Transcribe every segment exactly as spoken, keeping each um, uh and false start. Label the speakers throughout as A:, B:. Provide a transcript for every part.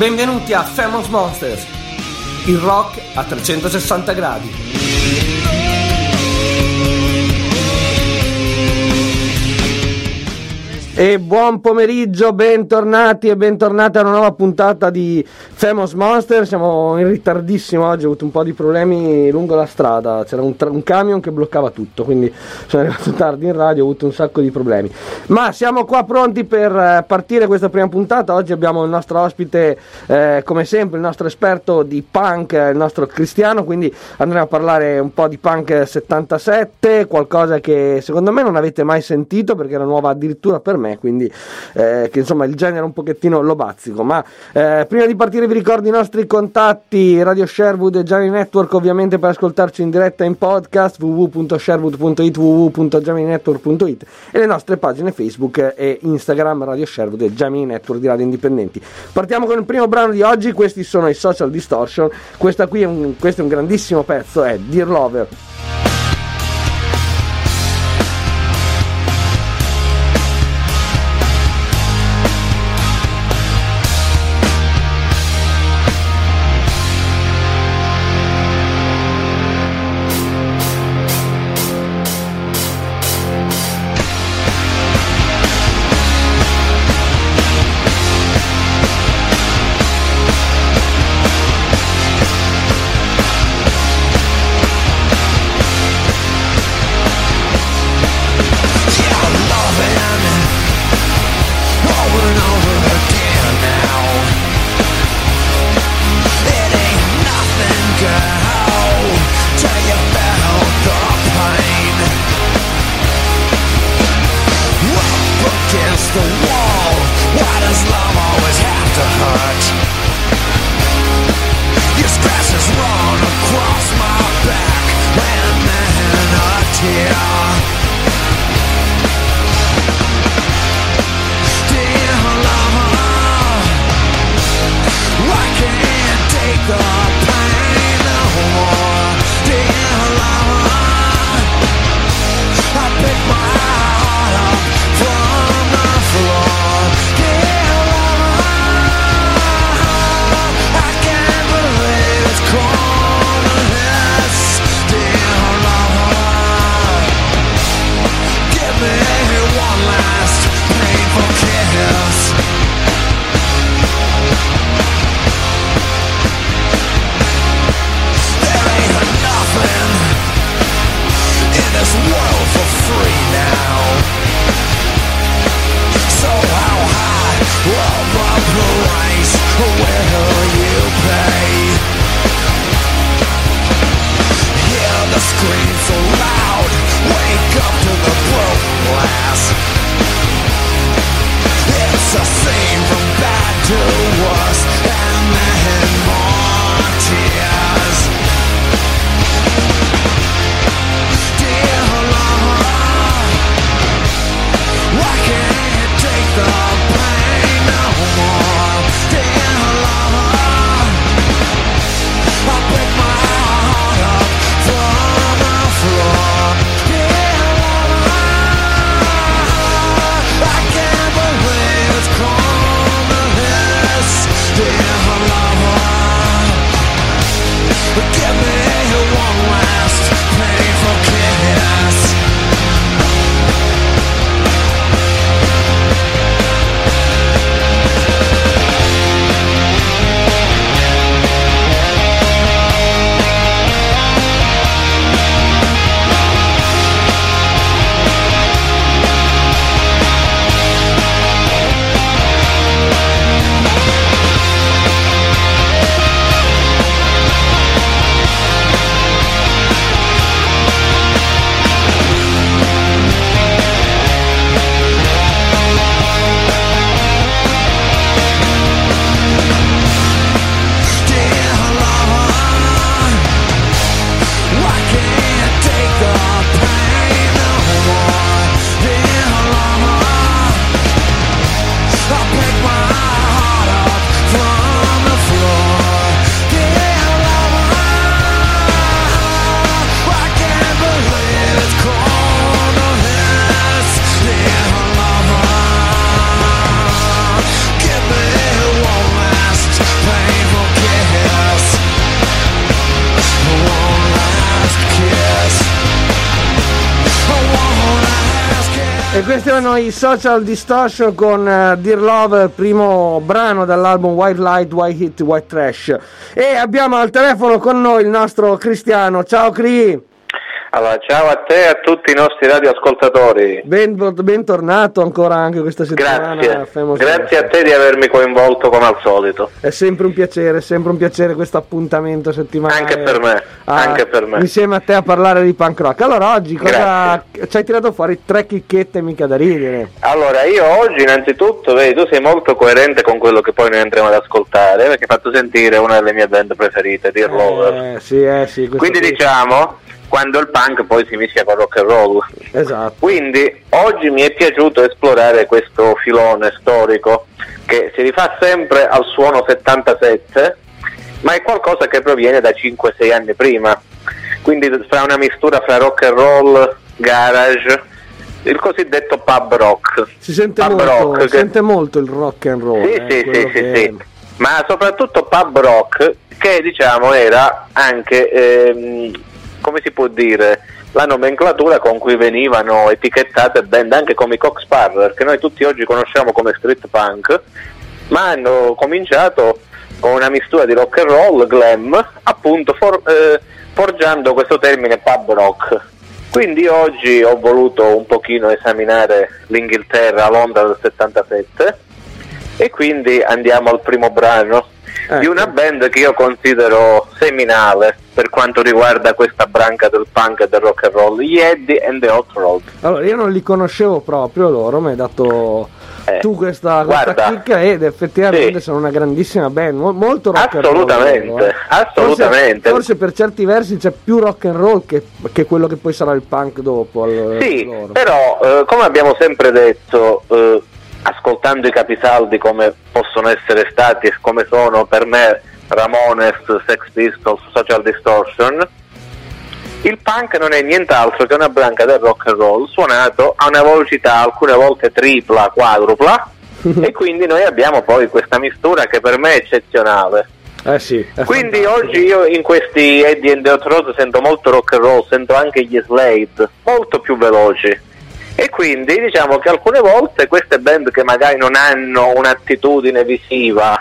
A: Benvenuti a Famous Monsters, il rock a trecentosessanta gradi. E buon pomeriggio, bentornati e bentornati a una nuova puntata di Famous Monster. Siamo in ritardissimo oggi, ho avuto un po' di problemi lungo la strada, c'era un, tra- un camion che bloccava tutto, quindi sono arrivato tardi in radio, ho avuto un sacco di problemi. Ma siamo qua pronti per eh, partire questa prima puntata. Oggi abbiamo il nostro ospite, eh, come sempre, il nostro esperto di punk, il nostro Cristiano, quindi andremo a parlare un po' di punk settantasette, qualcosa che secondo me non avete mai sentito perché era nuova addirittura per me, quindi eh, che insomma il genere un pochettino lo bazzico. Ma eh, prima di partire vi ricordo i nostri contatti: Radio Sherwood e Jamie Network, ovviamente per ascoltarci in diretta in podcast, w w w punto sherwood punto it, w w w punto jamie network punto it, e le nostre pagine Facebook e Instagram, Radio Sherwood e Jamie Network di Radio Indipendenti. Partiamo con il primo brano di oggi. Questi sono i Social Distortion. Questa qui è un, questo è un grandissimo pezzo, è Dear Lover. E questi erano i Social Distortion con uh, Dear Love, primo brano dall'album White Light, White Hit, White Trash. E abbiamo al telefono con noi il nostro Cristiano. Ciao Cri!
B: Allora, ciao a te e a tutti i nostri radioascoltatori.
A: Ben, bentornato ancora anche questa settimana.
B: Grazie, grazie a te di avermi coinvolto come al solito.
A: È sempre un piacere, è sempre un piacere questo appuntamento settimanale.
B: Anche per me,
A: a,
B: anche per me.
A: Insieme a te a parlare di punk rock. Allora oggi cosa ci hai tirato fuori? Tre chicchette mica da ridere.
B: Allora io oggi innanzitutto, vedi, tu sei molto coerente con quello che poi noi andremo ad ascoltare, perché hai fatto sentire una delle mie band preferite, Dear Lover.
A: Eh, sì, eh, sì.
B: Quindi qui. diciamo... quando il punk poi si mischia con rock and roll.
A: Esatto.
B: Quindi oggi mi è piaciuto esplorare questo filone storico che si rifà sempre al suono settantasette, ma è qualcosa che proviene da cinque sei anni prima. Quindi fra una mistura fra rock and roll, garage, il cosiddetto pub rock.
A: Si sente,
B: pub
A: molto,
B: rock
A: si che... sente molto il rock and roll.
B: Sì,
A: eh,
B: sì, sì,
A: che...
B: sì, sì. Ma soprattutto pub rock, che diciamo era anche... Ehm, come si può dire, la nomenclatura con cui venivano etichettate band anche come i Coxsparrer, che noi tutti oggi conosciamo come street punk, ma hanno cominciato con una mistura di rock and roll, glam, appunto for, eh, forgiando questo termine pub rock. Quindi oggi ho voluto un pochino esaminare l'Inghilterra, Londra del settantasette, e quindi andiamo al primo brano. Ecco. Di una band che io considero seminale per quanto riguarda questa branca del punk e del rock and roll, gli Eddie and the Hot Rod.
A: Allora io non li conoscevo proprio loro, mi hai dato
B: eh,
A: tu questa, questa chicca ed effettivamente sì. Sono una grandissima band, mo- molto rock
B: assolutamente,
A: and roll. Eh.
B: Assolutamente.
A: Forse, forse per certi versi c'è più rock and roll che, che quello che poi sarà il punk dopo. Al,
B: sì,
A: loro.
B: Però eh, come abbiamo sempre detto... Eh, ascoltando i capisaldi come possono essere stati e come sono per me Ramones, Sex Pistols, Social Distortion, il punk non è nient'altro che una branca del rock and roll suonato a una velocità alcune volte tripla, quadrupla e quindi noi abbiamo poi questa mistura che per me è eccezionale.
A: Eh sì,
B: quindi oggi io in questi Eddie and the Hot Rod sento molto rock and roll, sento anche gli Slade molto più veloci. E quindi diciamo che alcune volte queste band che magari non hanno un'attitudine visiva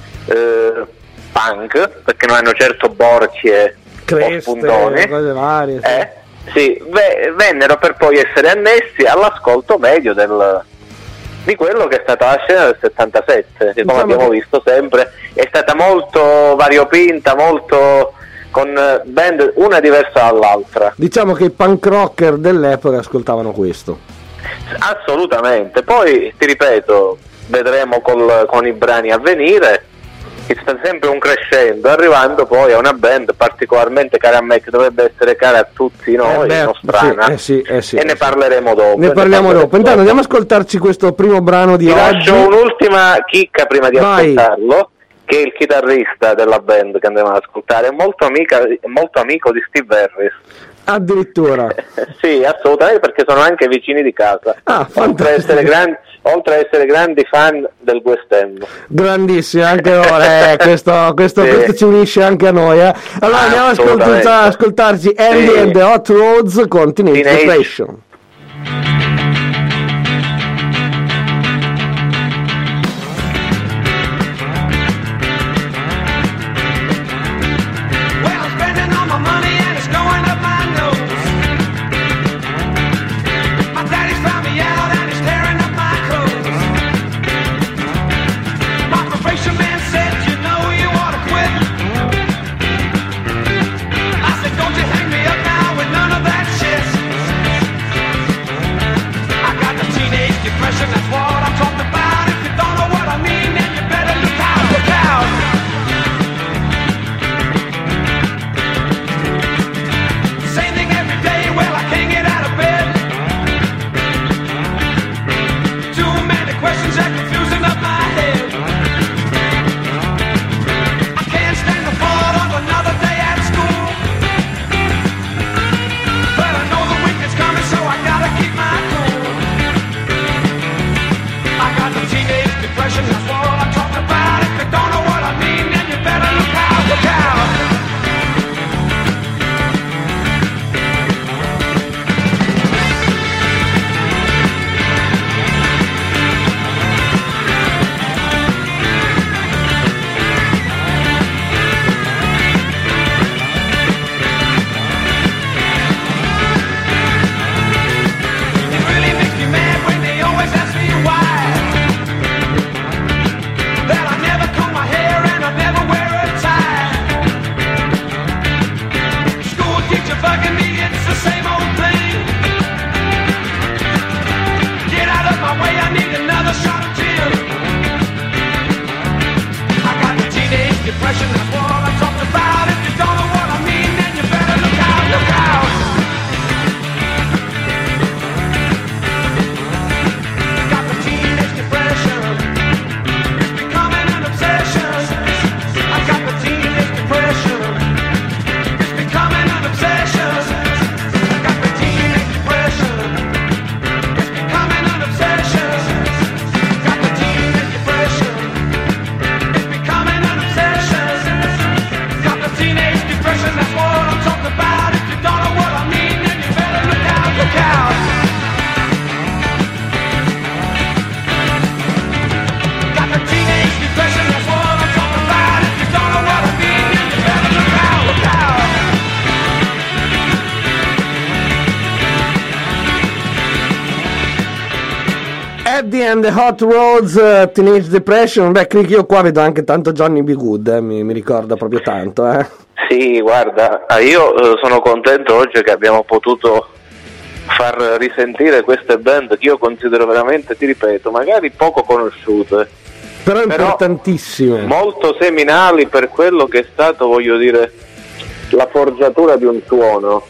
B: eh, punk, perché non hanno certo borchie
A: creste,
B: o spuntoni,
A: cose varie, sì.
B: Eh, sì, v- vennero per poi essere annessi all'ascolto medio del, di quello che è stata la scena del settantasette, che come diciamo abbiamo che... visto sempre è stata molto variopinta, molto... con band una diversa dall'altra.
A: Diciamo che i punk rocker dell'epoca ascoltavano questo.
B: Assolutamente. Poi ti ripeto, vedremo col, con i brani a venire, che sta sempre un crescendo, arrivando poi a una band particolarmente cara a me, che dovrebbe essere cara a tutti noi, eh beh, nostrana,
A: sì, eh sì, eh sì,
B: e
A: eh
B: ne
A: sì.
B: parleremo dopo.
A: Ne parliamo dopo. Intanto andiamo a ascoltarci questo primo brano di
B: Ti
A: oggi.
B: Faccio un'ultima chicca prima di
A: Vai.
B: ascoltarlo, che il chitarrista della band che andremo ad ascoltare è molto, amica, molto amico di Steve Harris.
A: Addirittura.
B: Sì, assolutamente, perché sono anche vicini di casa.
A: Ah,
B: oltre, a essere grandi, oltre a essere grandi fan del West End.
A: Grandissimi, anche loro, eh, questo, questo, sì. questo ci unisce anche a noi. Eh. Allora andiamo ad ascoltarci, ascoltarci Eddie sì. and the Hot Rods con Teenage Depression.
C: I said, don't you hang me up now with none of that shit. depression, that's what I'm talking about. If you don't know what I mean, then you better look out, look out. Got the teenage depression, that's what I'm talking about. If you don't know what I mean, then you better look out, look out.
A: At the End, The Hot Roads, uh, Teenage Depression. Beh, Crick, io qua vedo anche tanto Johnny B. Good, eh, mi, mi ricorda proprio tanto, eh.
B: Sì, guarda, io eh, sono contento oggi che abbiamo potuto far risentire queste band che io considero veramente, ti ripeto, magari poco conosciute,
A: Però
B: però
A: importantissime.
B: molto seminali per quello che è stato, voglio dire, la forgiatura di un suono.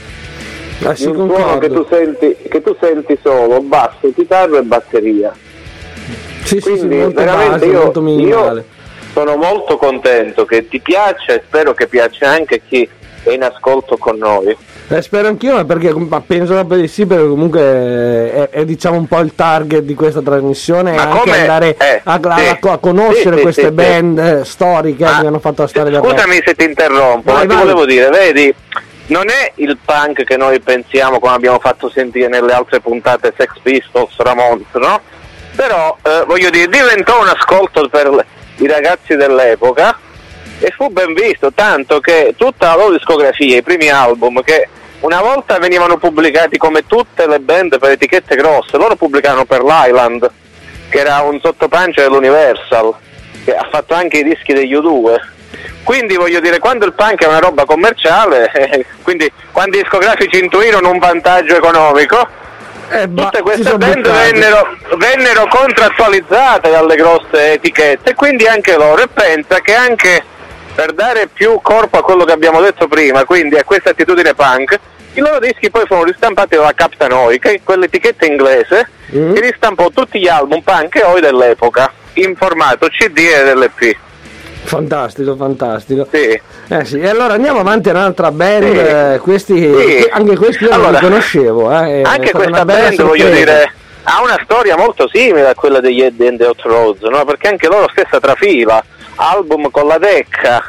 A: Ah,
B: Di
A: sì,
B: un suono
A: concordo.
B: che tu senti, che tu senti solo basso, chitarra e batteria.
A: Sì, sì, sì,
B: Quindi
A: molto
B: veramente
A: base,
B: io,
A: molto minimale.
B: io sono molto contento che ti piaccia e spero che piaccia anche chi è in ascolto con noi.
A: Eh, spero anch'io, ma perché ma penso proprio di sì, perché comunque è, è diciamo un po' il target di questa trasmissione,
B: Ma
A: anche
B: come-
A: andare
B: eh,
A: a, a-
B: sì.
A: a conoscere
B: Sì, sì,
A: queste
B: sì,
A: band eh, storiche
B: Ma-
A: che hanno fatto la storia del rap.
B: Scusami se ti interrompo,
A: Vai,
B: ma ti
A: vai.
B: volevo dire, vedi, non è il punk che noi pensiamo, come abbiamo fatto sentire nelle altre puntate, Sex Pistols, Ramones, no? Però, eh, voglio dire, diventò un ascolto per le- i ragazzi dell'epoca e fu ben visto, tanto che tutta la loro discografia, i primi album, che una volta venivano pubblicati come tutte le band per etichette grosse, loro pubblicavano per l'Island, che era un sottopancia dell'Universal, che ha fatto anche i dischi degli U due. Quindi voglio dire, quando il punk è una roba commerciale, eh, quindi quando i discografici intuirono un vantaggio economico,
A: Eh, ma
B: tutte
A: si
B: queste
A: sono
B: band
A: buttati.
B: vennero, vennero contrattualizzate dalle grosse etichette, e quindi anche loro, e pensa che anche per dare più corpo a quello che abbiamo detto prima, quindi a questa attitudine punk, i loro dischi poi furono ristampati dalla Captain Oi, che è quell'etichetta inglese
A: Mm.
B: che ristampò tutti gli album punk e Oi dell'epoca in formato C D ed L P.
A: Fantastico, fantastico.
B: Sì.
A: Eh sì, e allora andiamo avanti a un'altra band,
B: Sì.
A: eh, questi,
B: Sì.
A: anche questi io non
B: Allora,
A: li conoscevo. Eh, è
B: Anche
A: stata
B: questa
A: una bella
B: band, voglio
A: sorpresa.
B: dire, ha una storia molto simile a quella degli Eddie and the Hot Roads, no? Perché anche loro stessa trafila, album con la Decca,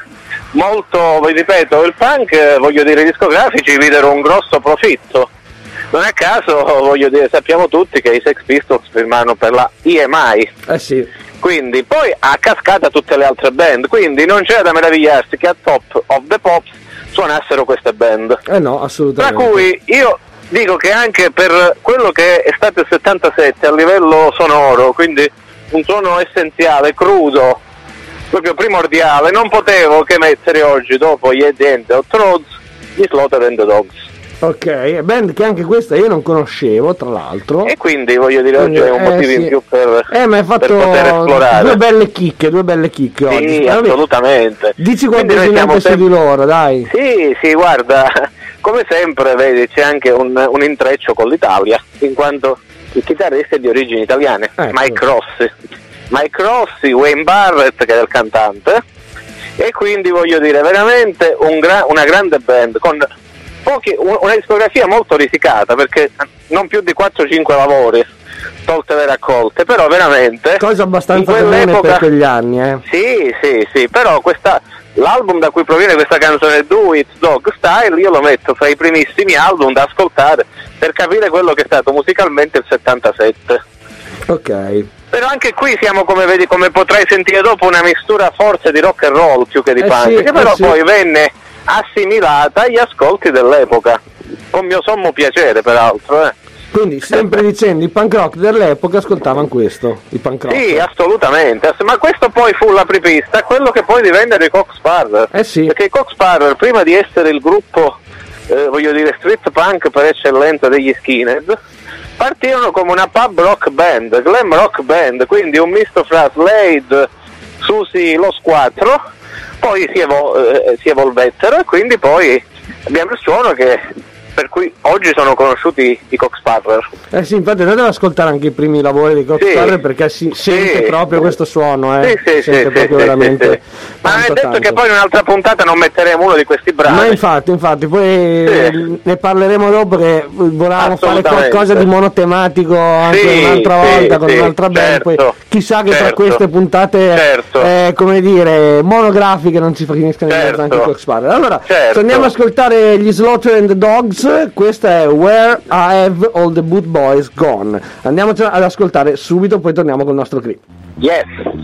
B: molto, vi ripeto, il punk, eh, voglio dire, i discografici videro un grosso profitto. Non a caso, voglio dire, sappiamo tutti che i Sex Pistols firmarono per la E M I,
A: Eh sì,
B: quindi poi a cascata tutte le altre band, quindi non c'era da meravigliarsi che a Top of the Pops suonassero queste band.
A: eh no,
B: Tra
A: assolutamente.
B: cui io dico che anche per quello che è stato il settantasette a livello sonoro, quindi un suono essenziale, crudo, proprio primordiale, non potevo che mettere oggi, dopo gli Eddie and the Hot Roads, gli Slaughter and the Dogs.
A: Ok, band che anche questa io non conoscevo, tra l'altro.
B: E quindi voglio dire, oggi è un
A: Eh,
B: motivo
A: sì.
B: in più per,
A: Eh, ma hai
B: per poter
A: fatto
B: esplorare.
A: due belle chicche, due belle chicche oggi.
B: Sì,
A: Vabbè,
B: assolutamente.
A: dici
B: Quindi noi
A: qualcosina
B: siamo
A: anche su
B: sempre-
A: di loro, dai.
B: Sì, sì, guarda, come sempre, vedi, c'è anche un, un intreccio con l'Italia, in quanto il chitarrista è di origini italiane,
A: Ecco.
B: Mike Rossi. Mike Rossi, Wayne Barrett, che è il cantante, e quindi voglio dire, veramente un gra- una grande band, con pochi, un- una discografia molto risicata, perché non più di quattro cinque lavori, tolte le raccolte, però veramente...
A: Cosa abbastanza
B: in
A: comune
B: quell'epoca-
A: per quegli anni, eh.
B: Sì, sì, sì, però questa, l'album da cui proviene questa canzone, Do It Dog Style, io lo metto fra i primissimi album da ascoltare per capire quello che è stato musicalmente il settantasette.
A: Ok.
B: Però anche qui siamo, come vedi, come potrai sentire dopo, una mistura forse di rock and roll più che di
A: Eh
B: punk,
A: sì,
B: che
A: eh
B: però
A: sì.
B: poi venne assimilata agli ascolti dell'epoca, con mio sommo piacere peraltro. Eh.
A: Quindi, sempre dicendo, i punk rock dell'epoca ascoltavano questo, i punk rock.
B: Sì, assolutamente, ass- ma questo poi fu l'apripista a quello che poi divennero i Cox Sparrer.
A: Eh sì.
B: Perché i Cox Sparrer, prima di essere il gruppo, eh, voglio dire, street punk per eccellenza degli skinhead, partirono come una pub rock band, glam rock band, quindi un misto fra Slade, Susi, Los Quattro, poi si, evo- eh, si evolvettero, e quindi poi abbiamo il suono che per cui oggi sono conosciuti i Coxsparrer.
A: Eh sì, infatti andate ad ascoltare anche i primi lavori di Coxsparrer,
B: Sì,
A: perché si
B: sì,
A: sente proprio
B: sì.
A: questo suono, eh.
B: Sì, sì,
A: sente
B: sì,
A: proprio
B: sì,
A: veramente
B: sì, sì. Ma hai
A: tanto,
B: detto
A: tanto.
B: che poi in un'altra puntata non metteremo uno di questi brani.
A: Ma infatti, infatti, poi
B: Sì.
A: ne parleremo dopo, che volevamo fare
B: Assolutamente.
A: qualcosa di monotematico anche
B: Sì,
A: un'altra
B: sì,
A: volta con
B: sì,
A: un'altra band,
B: certo,
A: poi chissà che tra
B: certo,
A: queste puntate
B: certo.
A: eh, come dire, monografiche non ci finiscono in mezzo
B: Certo.
A: anche i Coxsparrer. Allora,
B: Certo.
A: torniamo ad ascoltare gli Slaughter and the Dogs, questa è Where I Have All the Boot Boys Gone. Andiamoci ad ascoltare subito, poi torniamo col nostro clip.
B: Yes.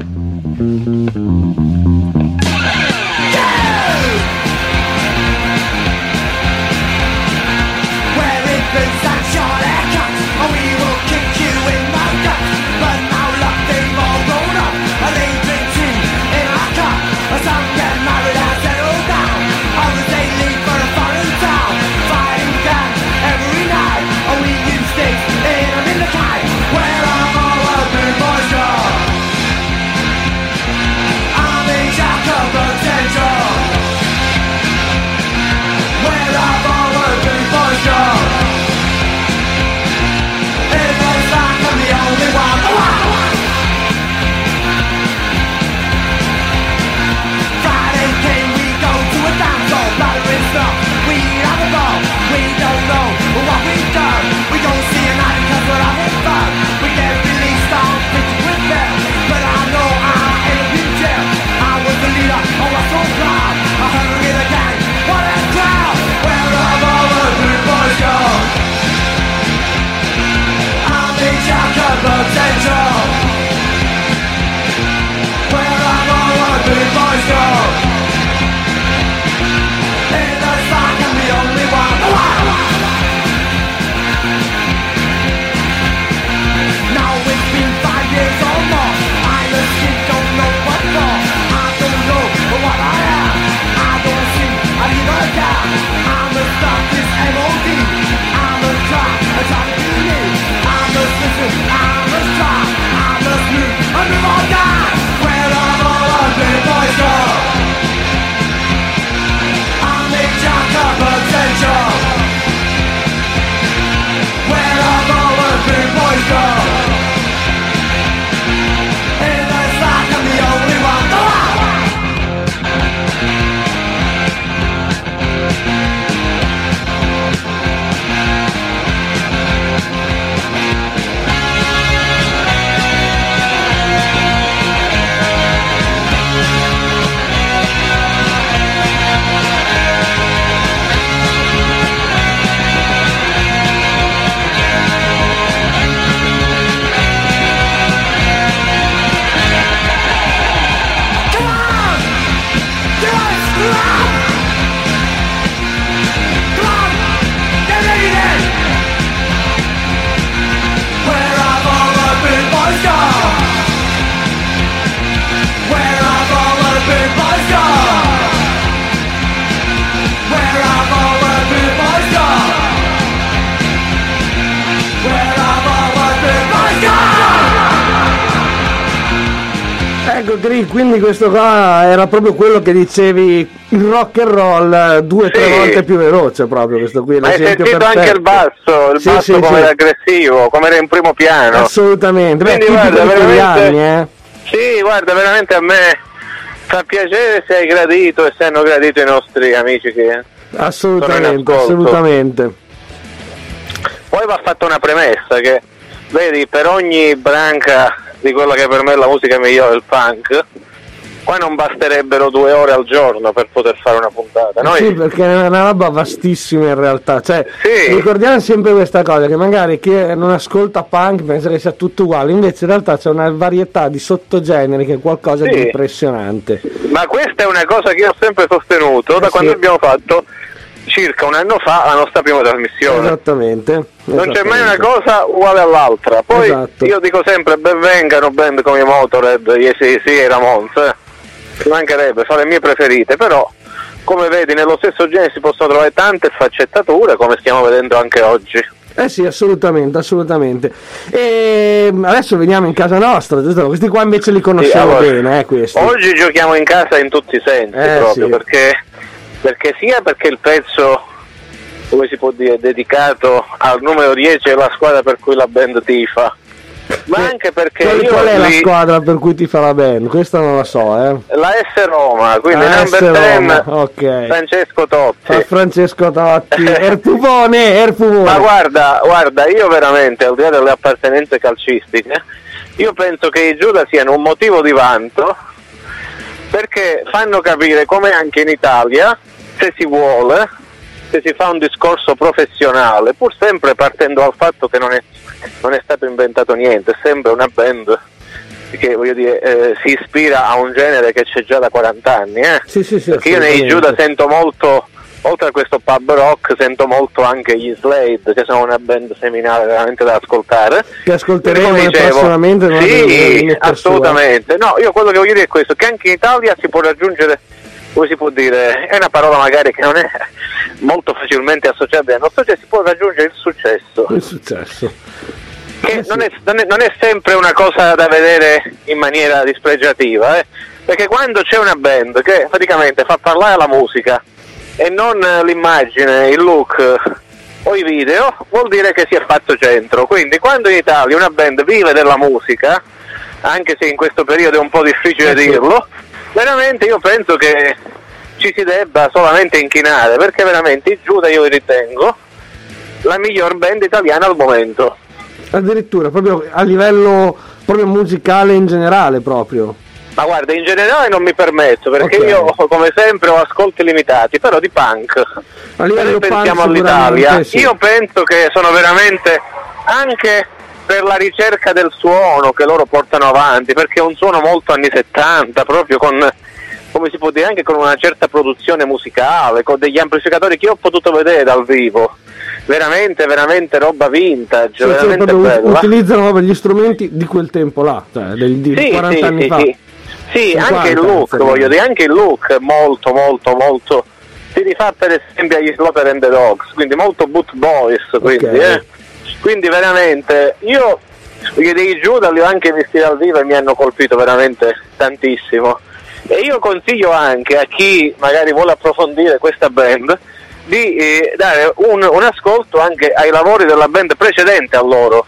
A: Ecco Gri, quindi questo qua era proprio quello che dicevi, il rock and roll due o tre
B: Sì.
A: volte più veloce, proprio questo qui,
B: Ma hai
A: l'esempio
B: sentito
A: perfetto.
B: anche il basso, il
A: Sì,
B: basso
A: sì,
B: come
A: sì.
B: era aggressivo, come era in primo piano.
A: Assolutamente, beh,
B: Quindi
A: tipico
B: guarda,
A: di quegli
B: veramente-
A: anni, eh.
B: Sì, guarda, veramente a me fa piacere se hai gradito e se hanno gradito i nostri amici che
A: Assolutamente,
B: Sono in ascolto.
A: assolutamente.
B: Poi va fatta una premessa che, vedi, per ogni branca di quella che per me è la musica migliore, il punk, qua non basterebbero due ore al giorno per poter fare una puntata. Noi
A: Sì, perché è una roba vastissima in realtà, cioè
B: Sì.
A: ricordiamo sempre questa cosa, che magari chi non ascolta punk pensa che sia tutto uguale, invece in realtà c'è una varietà di sottogeneri che è qualcosa
B: Sì.
A: di impressionante.
B: Ma questa è una cosa che io ho sempre sostenuto da
A: Eh,
B: quando
A: sì.
B: abbiamo fatto circa un anno fa la nostra prima trasmissione.
A: Esattamente.
B: Non c'è mai una
A: esattamente.
B: cosa uguale all'altra. Poi
A: Esatto.
B: io dico sempre benvengano band come i Motorhead, gli A C D C e i Ramones. Eh. Ci mancherebbe, sono le mie preferite, però come vedi nello stesso genere si possono trovare tante sfaccettature come stiamo vedendo anche oggi.
A: Eh sì, assolutamente, assolutamente. E adesso veniamo in casa nostra, giusto? Questi qua invece li conosciamo
B: Sì, allora,
A: bene, eh, questi.
B: Oggi giochiamo in casa in tutti i sensi,
A: Eh,
B: proprio
A: sì.
B: perché, perché sia perché il pezzo come si può dire, dedicato al numero dieci della squadra per cui la band tifa, ma
A: Eh,
B: anche perché
A: qual,
B: io
A: qual è la
B: lì-
A: squadra per cui ti fa la band? Questa non la so, eh.
B: la S Roma, quindi
A: La
B: number
A: S
B: dieci,
A: Roma, ok.
B: Francesco
A: Fa
B: Totti.
A: Francesco Totti, Erpuvone, Erpuvone.
B: Ma guarda, guarda, io veramente, al di là delle appartenenze calcistiche, io penso che i Giuda siano un motivo di vanto, perché fanno capire come anche in Italia, se si vuole, se si fa un discorso professionale, pur sempre partendo dal fatto che non è, non è stato inventato niente, è sempre una band che, voglio dire, eh, si ispira a un genere che c'è già da quaranta anni, eh?
A: Sì, sì, sì,
B: Perché io nei
A: assolutamente.
B: Giuda sento molto, oltre a questo pub rock, sento molto anche gli Slade, che sono una band seminale veramente da ascoltare.
A: Che ascolteremo
B: Come dicevo,
A: prossimamente, non abbiamo
B: sì,
A: limite
B: assolutamente. No, io quello che voglio dire è questo, che anche in Italia si può raggiungere, come si può dire, è una parola magari che non è molto facilmente associabile al nostro, cioè si può raggiungere il successo.
A: Il successo.
B: Che
A: Eh sì.
B: non, è, non, è, non è sempre una cosa da vedere in maniera dispregiativa, eh? Perché quando c'è una band che praticamente fa parlare la musica e non eh, l'immagine, il look eh, o i video, vuol dire che si è fatto centro. Quindi quando in Italia una band vive della musica, anche se in questo periodo è un po' difficile
A: Eh sì.
B: dirlo, veramente io penso che ci si debba solamente inchinare, perché veramente i Giuda io li ritengo la miglior band italiana al momento.
A: Addirittura, proprio a livello proprio musicale in generale proprio.
B: Ma guarda, in generale non mi permetto, perché
A: Ok.
B: io come sempre ho ascolti limitati, però di punk.
A: A livello
B: Se pensiamo
A: punk
B: all'Italia,
A: sicuramente sì.
B: io penso che sono veramente, anche per la ricerca del suono che loro portano avanti, perché è un suono molto anni settanta, proprio con, come si può dire, anche con una certa produzione musicale, con degli amplificatori che io ho potuto vedere dal vivo. Veramente, veramente roba vintage,
A: Sì, sì,
B: veramente
A: proprio
B: bella.
A: utilizzano proprio gli strumenti di quel tempo là, cioè del, di
B: Sì,
A: quaranta
B: sì,
A: anni
B: sì,
A: fa.
B: sì. Sì,
A: cinquanta,
B: anche il look,
A: insomma.
B: voglio dire, anche il look è molto, molto, molto. Si rifà per esempio agli Slaughter and the Dogs, quindi molto Boot Boys, quindi,
A: Ok.
B: eh. Quindi veramente, io perché dei Giuda li ho anche visti dal vivo e mi hanno colpito veramente tantissimo. E io consiglio anche a chi magari vuole approfondire questa band di eh, dare un, un ascolto anche ai lavori della band precedente a loro,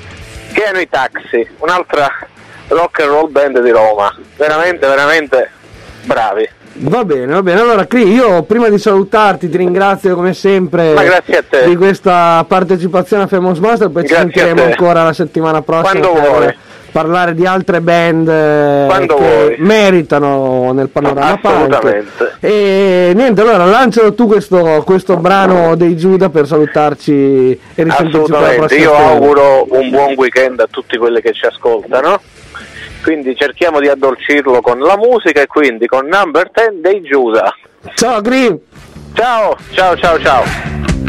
B: che erano i Taxi, un'altra rock and roll band di Roma, veramente veramente bravi.
A: Va bene, va bene. Allora, Cri, io prima di salutarti ti ringrazio come sempre
B: Ma grazie a te.
A: di questa partecipazione a Famous Master, poi ci
B: Grazie a
A: sentiremo
B: te.
A: ancora la settimana prossima
B: Quando
A: per
B: vuoi.
A: parlare di altre band eh,
B: Quando
A: che
B: vuoi.
A: meritano nel panorama punk.
B: Assolutamente.
A: E niente, allora lancialo tu questo, questo brano dei Giuda per salutarci e risentirci per la
B: Assolutamente,
A: prossima
B: io
A: settimana.
B: auguro un buon weekend a tutti quelli che ci ascoltano, quindi cerchiamo di addolcirlo con la musica e quindi con Number dieci dei Giuda.
A: Ciao Cri!
B: Ciao, ciao, ciao, ciao.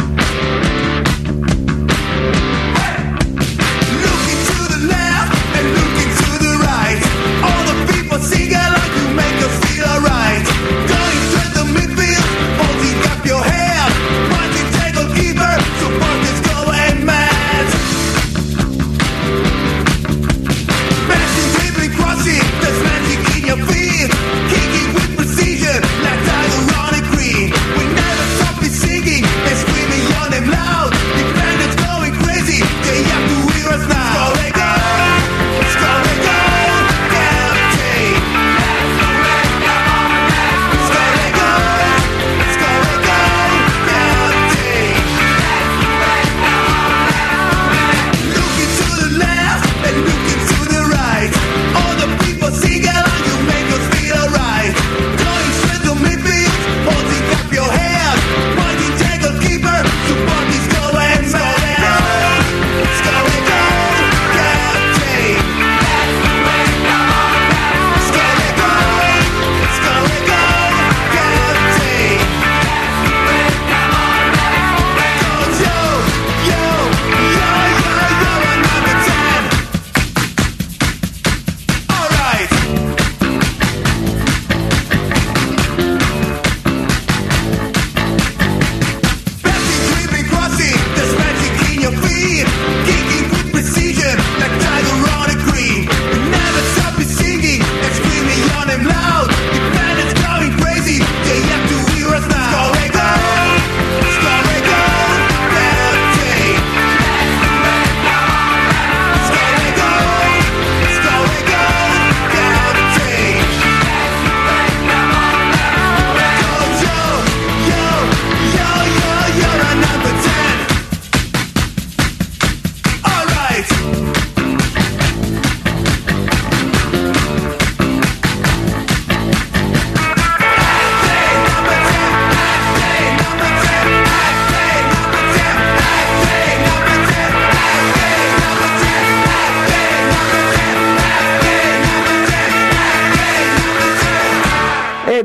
D: Looking to the left and looking to the right. All the people sing along to make us feel alright. Going to the midfield, holding up your head. Pointing table keeper, support is going mad. Passing, dribbling, crossing, there's magic in your feet. Kicking with precision, like ironic green. We never stop singing.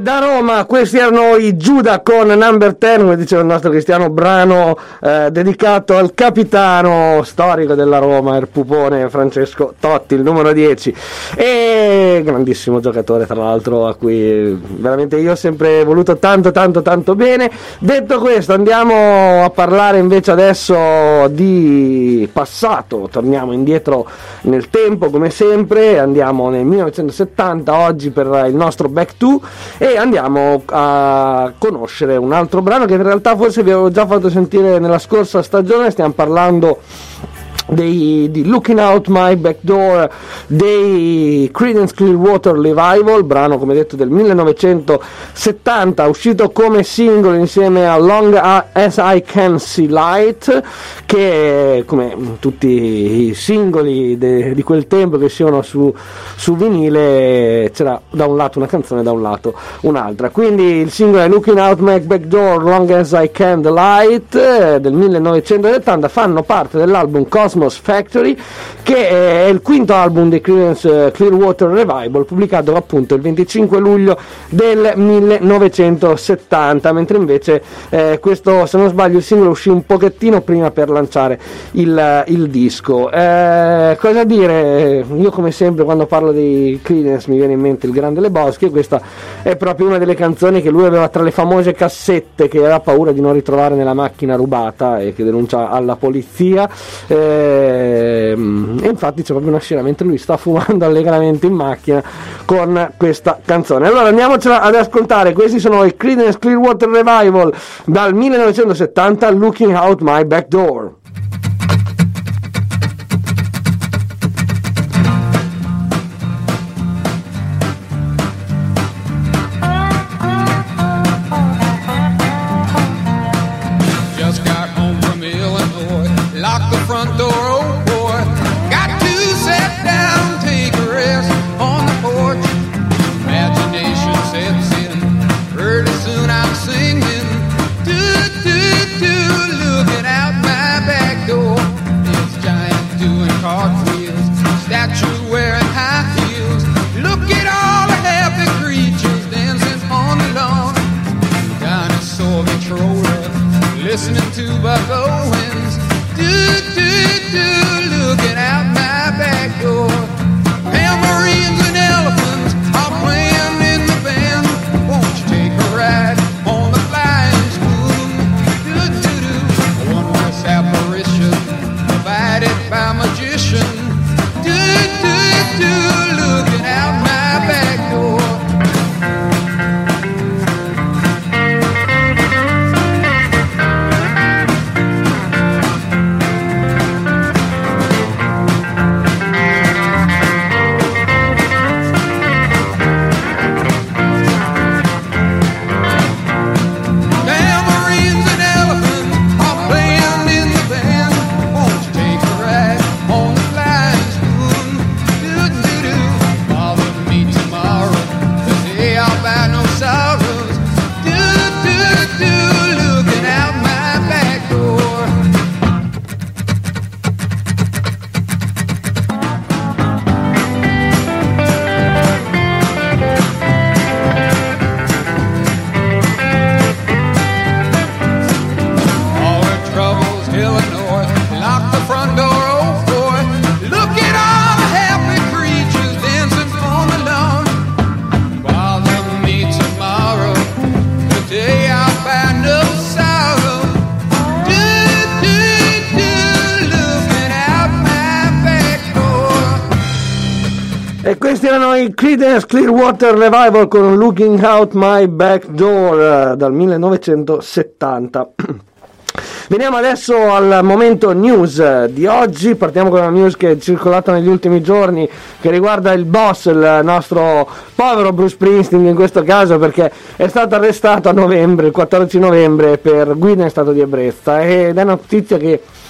A: da Roma questi erano i Giuda con Number dieci, come diceva il nostro Cristiano, brano eh, dedicato al capitano storico della Roma, il pupone Francesco Totti, il numero dieci, e grandissimo giocatore tra l'altro, a cui veramente io ho sempre voluto tanto tanto tanto bene. Detto questo, andiamo a parlare invece adesso di passato, torniamo indietro nel tempo come sempre, andiamo nel millenovecentosettanta oggi per il nostro Back to, e andiamo a conoscere un altro brano che in realtà forse vi avevo già fatto sentire nella scorsa stagione. Stiamo parlando dei, di Looking Out My Back Door dei Creedence Clearwater Revival, brano come detto del millenovecentosettanta, uscito come singolo insieme a Long As I Can See Light, che come tutti i singoli de, di quel tempo che siano su, su vinile, c'era da un lato una canzone, da un lato un'altra. Quindi il singolo è Looking Out My Back Door, Long As I Can The Light eh, del millenovecentosettanta, fanno parte dell'album Cosmos Factory, che è il quinto album di Creedence Clearwater Revival, pubblicato appunto il venticinque luglio del millenovecentosettanta, mentre invece eh, questo, se non sbaglio, il singolo uscì un pochettino prima per lanciare il, il disco. Eh, cosa dire? Io come sempre quando parlo di Creedence mi viene in mente il Grande Lebowski, e questa è proprio una delle canzoni che lui aveva tra le famose cassette che aveva paura di non ritrovare nella macchina rubata e che denuncia alla polizia. Eh, e infatti c'è proprio una scena mentre lui sta fumando allegramente in macchina con questa canzone. Allora andiamocela ad ascoltare, questi sono i Creedence Clearwater Revival dal millenovecentosettanta, Looking Out My Back Door.
C: Just got home from Illinois, locked the front door, oh boy. Got to sit down, take a rest on the porch. Imagination sets in, early soon I'm singing. Do, do, do, looking out my back door. It's giant doing cartwheels, statue wearing high heels. Look at all the happy creatures dancing on the lawn. Dinosaur controller, listening to Buck Owens. Do, do, do, looking out my back door. Tambourines and elephants are playing in the band. Won't you take a ride on the flying spoon? Do, do, do, a wondrous apparition provided by magician. Do, do, do, looking out my back door.
A: E questi erano i Creedence Clearwater Revival con Looking Out My Back Door dal millenovecentosettanta. Veniamo adesso al momento news di oggi, partiamo con una news che è circolata negli ultimi giorni, che riguarda il boss, il nostro povero Bruce Springsteen in questo caso, perché è stato arrestato a novembre, il quattordici novembre, per guida in stato di ebbrezza, ed è una notizia che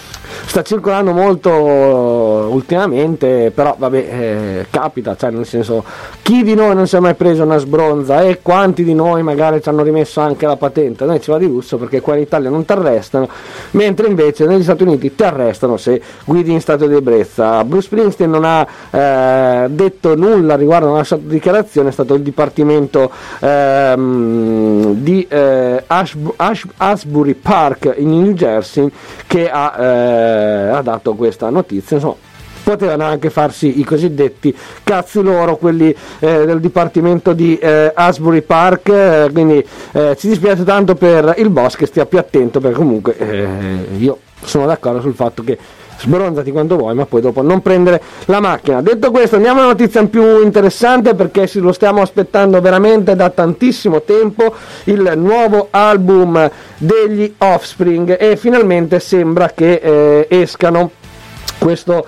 A: sta circolando molto ultimamente, però vabbè, eh, capita, cioè nel senso, chi di noi non si è mai preso una sbronza e quanti di noi magari ci hanno rimesso anche la patente? Noi ci va di lusso perché qua in Italia non ti arrestano, mentre invece negli Stati Uniti ti arrestano se guidi in stato di ebbrezza. Bruce Springsteen non ha eh, detto nulla riguardo alla sua dichiarazione, è stato il dipartimento ehm, di eh, Ashb- Ash- Asbury Park in New Jersey che ha, eh, ha dato questa notizia. Insomma, potevano anche farsi i cosiddetti cazzi loro, quelli eh, del dipartimento di eh, Asbury Park, eh, quindi eh, ci dispiace tanto per il boss, che stia più attento, perché comunque eh, io sono d'accordo sul fatto che sbronzati quando vuoi, ma poi dopo non prendere la macchina. Detto questo, andiamo alla notizia più interessante, perché se lo stiamo aspettando veramente da tantissimo tempo, il nuovo album degli Offspring, e finalmente sembra che eh, escano Questo,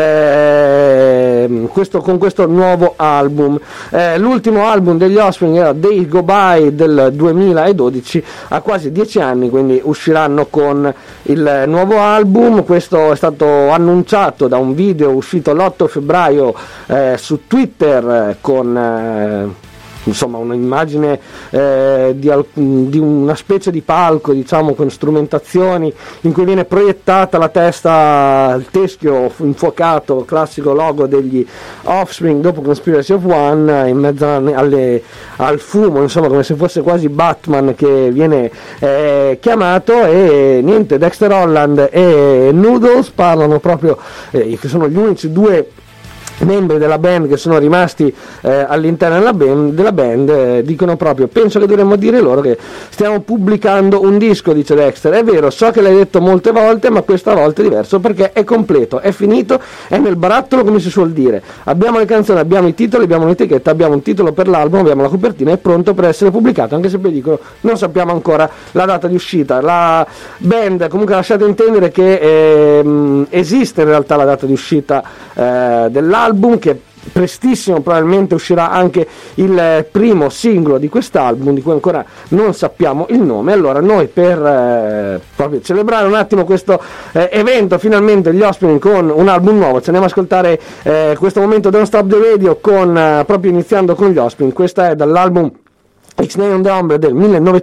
A: eh, questo, con questo nuovo album. Eh, l'ultimo album degli Offspring era Days Go By del duemiladodici, a quasi dieci anni, quindi usciranno con il nuovo album. Questo è stato annunciato da un video uscito l'otto febbraio eh, su Twitter eh, con eh, insomma un'immagine eh, di, alc- di una specie di palco, diciamo, con strumentazioni in cui viene proiettata la testa, il teschio infuocato, classico logo degli Offspring dopo Conspiracy of One, in mezzo alle, al fumo, insomma, come se fosse quasi Batman che viene eh, chiamato. E niente, Dexter Holland e Noodles parlano proprio, eh, che sono gli unici due membri della band che sono rimasti eh, all'interno della band, della band eh, dicono proprio: penso che dovremmo dire loro che stiamo pubblicando un disco, dice Dexter. È vero, so che l'hai detto molte volte, ma questa volta è diverso perché è completo, è finito, è nel barattolo, come si suol dire. Abbiamo le canzoni, abbiamo i titoli, abbiamo un'etichetta, abbiamo un titolo per l'album, abbiamo la copertina, è pronto per essere pubblicato, anche se poi dicono non sappiamo ancora la data di uscita. La band comunque ha lasciato intendere che ehm, esiste in realtà la data di uscita eh, dell'album, che prestissimo probabilmente uscirà anche il primo singolo di quest'album, di cui ancora non sappiamo il nome. Allora noi, per eh, proprio celebrare un attimo questo eh, evento, finalmente gli Offspring con un album nuovo, ci andiamo ad ascoltare eh, questo momento Don't Stop the Radio con eh, proprio iniziando con gli Offspring. Questa è dall'album X-Nay on the Ombre del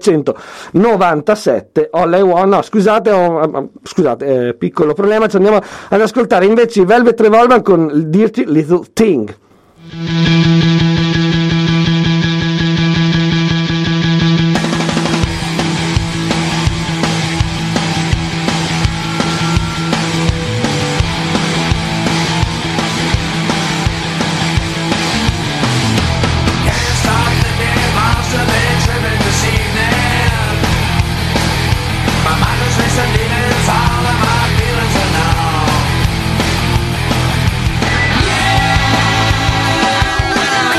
A: millenovecentonovantasette. All I Want, no scusate, ho, scusate eh, piccolo problema, ci andiamo ad ascoltare invece i Velvet Revolver con Dirty Little Thing.
E: Yeah!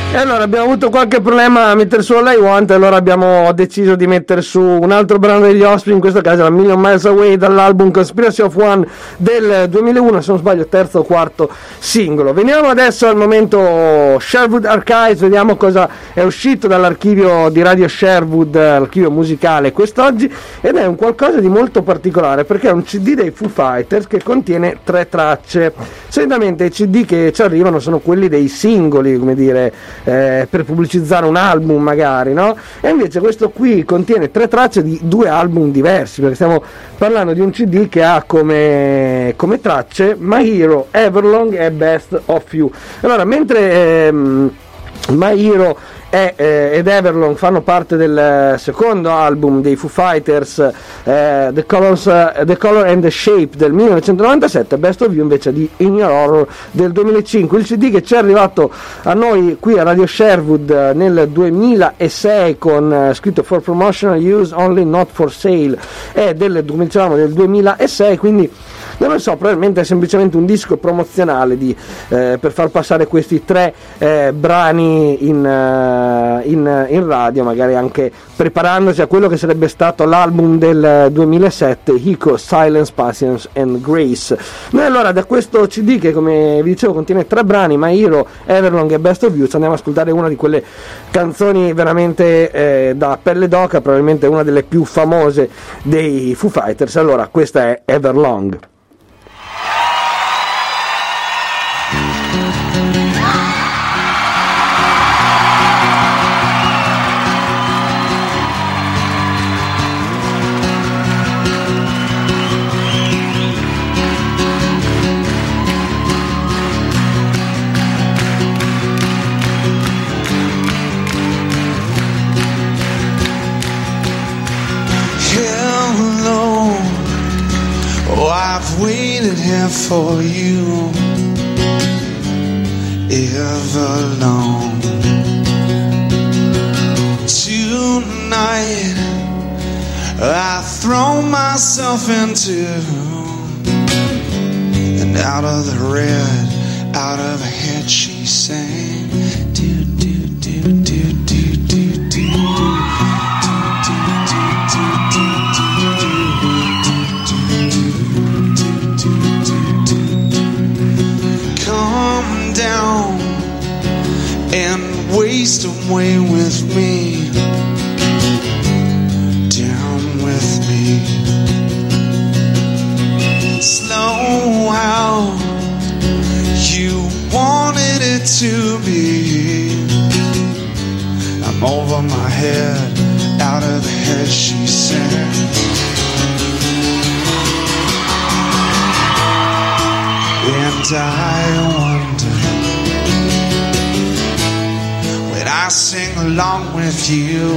A: E allora abbiamo avuto qualche problema a mettere su All I Want, allora abbiamo deciso di mettere su un altro brano degli Offspring, in questo caso la Million Miles Away dall'album Conspiracy of One del duemilauno, se non sbaglio terzo o quarto singolo. Veniamo adesso al momento Sherwood Archives, vediamo cosa è uscito dall'archivio di Radio Sherwood, l'archivio musicale quest'oggi, ed è un qualcosa di molto particolare perché è un C D dei Foo Fighters che contiene tre tracce. Solitamente i C D che ci arrivano sono quelli dei singoli, come dire, Eh, per pubblicizzare un album magari, no? E invece questo qui contiene tre tracce di due album diversi, perché stiamo parlando di un C D che ha come, come tracce My Hero, Everlong e Best of You. Allora, mentre ehm, My Hero e, eh, ed Everlong fanno parte del secondo album dei Foo Fighters, eh, The, Colors, uh, The Color and the Shape del millenovecentonovantasette, Best of You invece di In Your Horror del duemilacinque. Il C D che ci è arrivato a noi qui a Radio Sherwood eh, nel duemilasei con eh, scritto For Promotional Use Only Not For Sale, è del, diciamo, del duemilasei, quindi non lo so, probabilmente è semplicemente un disco promozionale di, eh, per far passare questi tre eh, brani in, uh, in, in radio, magari anche preparandosi a quello che sarebbe stato l'album del duemilasette, Hiko, Silence, Patience and Grace. Noi allora da questo C D che, come vi dicevo, contiene tre brani, My Hero, Everlong e Best of You, ci andiamo ad ascoltare una di quelle canzoni veramente eh, da pelle d'oca, probabilmente una delle più famose dei Foo Fighters. Allora questa è Everlong.
E: Waited here for you ever long. Tonight I throw myself into, and out of the red, out of her head she sang, do do do do do do do. Down and waste away with me, down with me. Slow how you wanted it to be. I'm over my head, out of the head she said. And I wonder, when I sing along with you,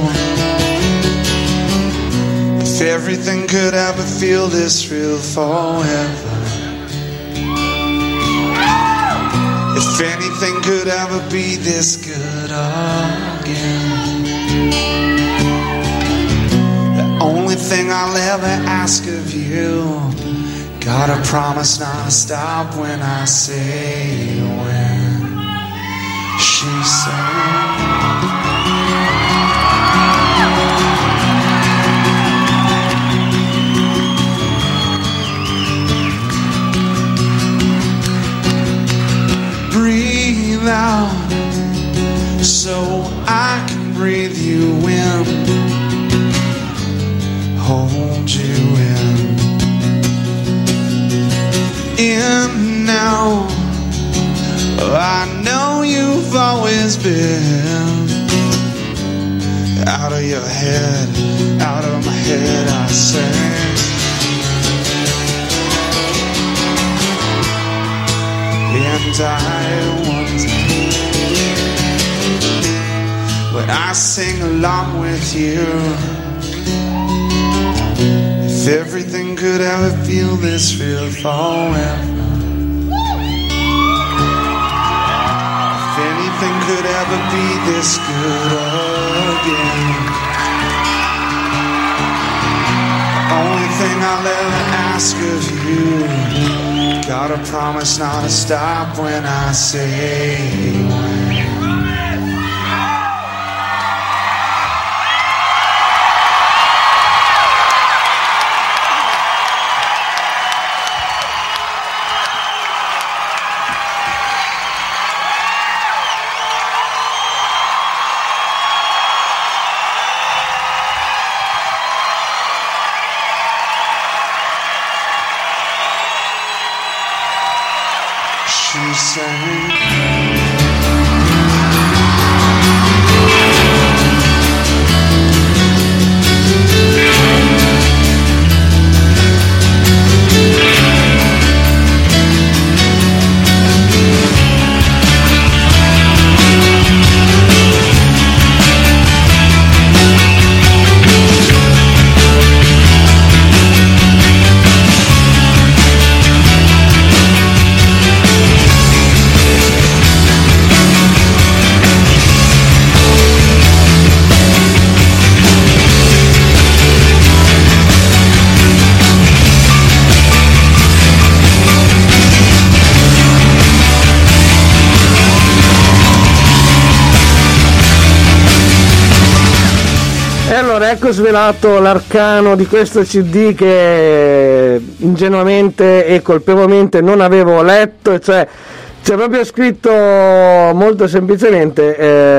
E: if everything could ever feel this real forever, if anything could ever be this good again. The only thing I'll ever ask of you, gotta promise not to stop when I say when. She said, breathe out so I can breathe you in, hold you in. In now, I know you've always been out of your head, out of my head I sang. And I wonder, when I sing along with you, if everything could ever feel this real forever, if anything could ever be this good again, the only thing I'll ever ask of you, gotta promise not to stop when I say when. say.
A: Ecco svelato l'arcano di questo C D che ingenuamente e colpevolmente non avevo letto, e cioè c'è proprio scritto molto semplicemente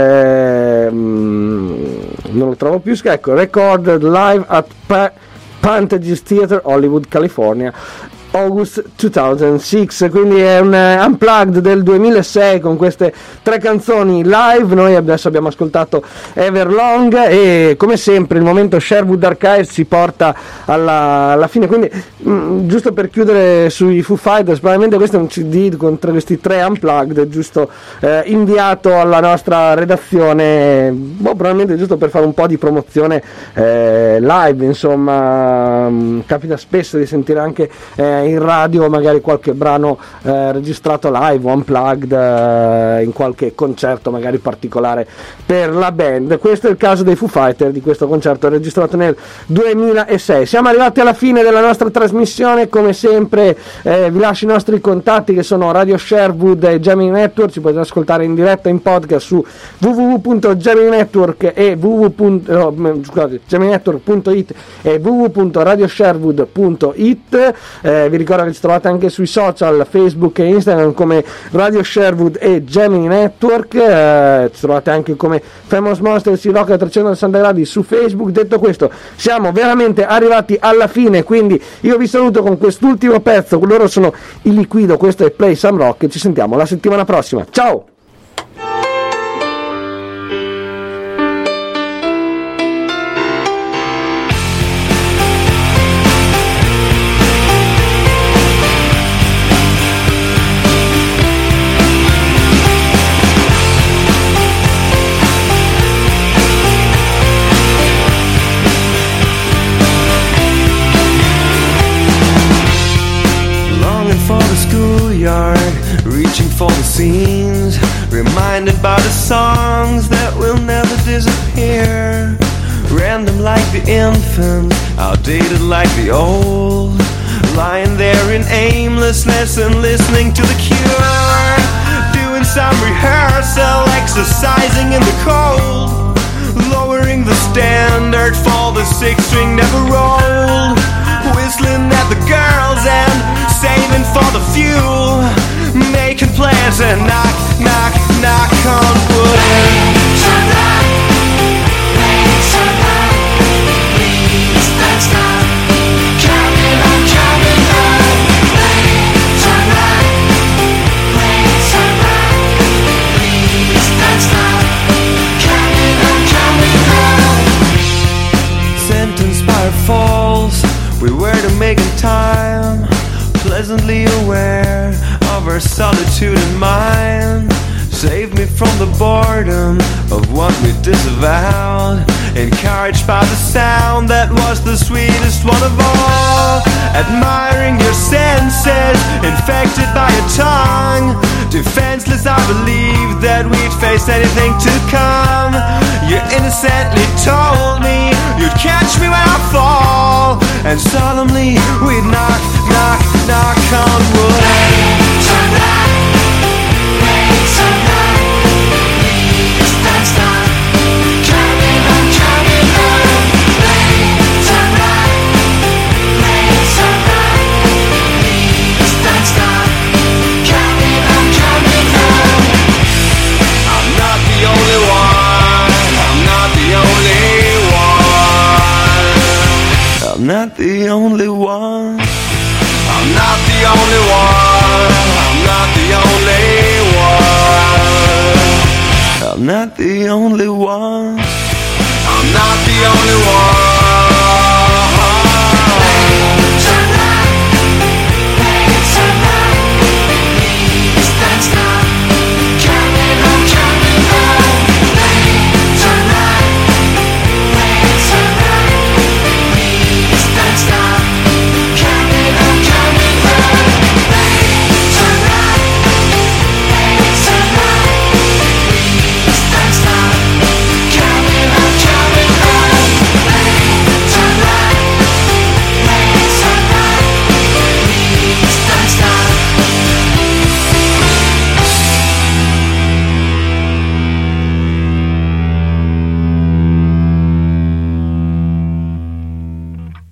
A: eh, non lo trovo più, ecco, recorded live at pa- Pantages Theater, Hollywood, California, August duemilasei, quindi è un uh, unplugged del duemilasei con queste tre canzoni live. Noi adesso abbiamo ascoltato Everlong e come sempre il momento Sherwood Archive si porta alla, alla fine, quindi mh, giusto per chiudere sui Foo Fighters, probabilmente questo è un C D con tre, questi tre unplugged giusto eh, inviato alla nostra redazione, boh, probabilmente giusto per fare un po' di promozione eh, live, insomma. Mh, capita spesso di sentire anche eh, in radio magari qualche brano eh, registrato live o unplugged eh, in qualche concerto magari particolare per la band. Questo è il caso dei Foo Fighters, di questo concerto registrato nel duemilasei. Siamo arrivati alla fine della nostra trasmissione, come sempre eh, vi lascio i nostri contatti che sono Radio Sherwood e Gemini Network, ci potete ascoltare in diretta in podcast su w w w punto gemini network e www. No, scusate, gemini network punto it e w w w punto radio sherwood punto it. Eh, vi ricordo che ci trovate anche sui social Facebook e Instagram come Radio Sherwood e Gemini Network, eh, ci trovate anche come Famous Monsters Rock a trecentosessanta gradi su Facebook. Detto questo, siamo veramente arrivati alla fine, quindi io vi saluto con quest'ultimo pezzo, loro sono i Liquido, questo è Play Some Rock e ci sentiamo la settimana prossima, ciao!
F: Reaching for the scenes, reminded by the songs that will never disappear. Random like the infant, outdated like the old. Lying there in aimlessness and listening to The Cure. Doing some rehearsal, exercising in the cold. Lowering the standard for the six string never rolled. Whistling at the girls and saving for the fuel. Making plans and knock, knock, knock on wood.
D: Play some rock, play some rock, please don't stop. Coming on, coming on. Play some rock, play some rock, please don't stop. Coming on, coming on.
F: Sentenced by falls, we were to make in time. Pleasantly aware of our solitude in mind. Saved me from the boredom of what we disavowed. Encouraged by the sound that was the sweetest one of all. Admiring your senses, infected by your tongue. Defenseless, I believed that we'd face anything to come. You innocently told me you'd catch me when I fall. And solemnly we'd knock, knock, knock on wood.
D: Play some rock, play some rock, please don't stop. Coming on, coming on. Play some rock, play some rock, please don't stop. Coming on, coming on.
F: I'm not the only one. I'm not the only one. I'm not the only one. I'm not the only one. I'm not the only I'm not the only one. I'm not the only one.